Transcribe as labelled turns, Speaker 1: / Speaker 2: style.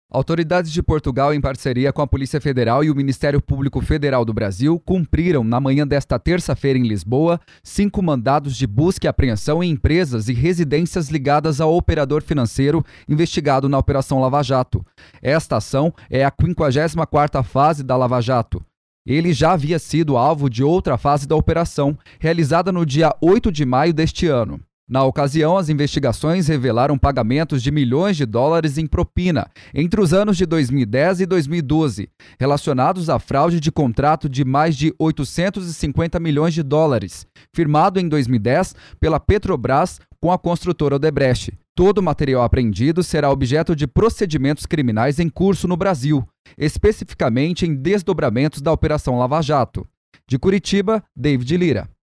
Speaker 1: Autoridades de Portugal, em parceria com a Polícia Federal e o Ministério Público Federal do Brasil, cumpriram, na manhã desta terça-feira em Lisboa, 5 mandados de busca e apreensão em empresas e residências ligadas ao operador financeiro investigado na Operação Lava Jato. Esta ação é a 54ª fase da Lava Jato. Ele já havia sido alvo de outra fase da operação, realizada no dia 8 de maio deste ano. Na ocasião, as investigações revelaram pagamentos de milhões de dólares em propina entre os anos de 2010 e 2012, relacionados à fraude de contrato de mais de 850 milhões de dólares, firmado em 2010 pela Petrobras com a construtora Odebrecht. Todo o material apreendido será objeto de procedimentos criminais em curso no Brasil, especificamente em desdobramentos da Operação Lava Jato. De Curitiba, David Lira.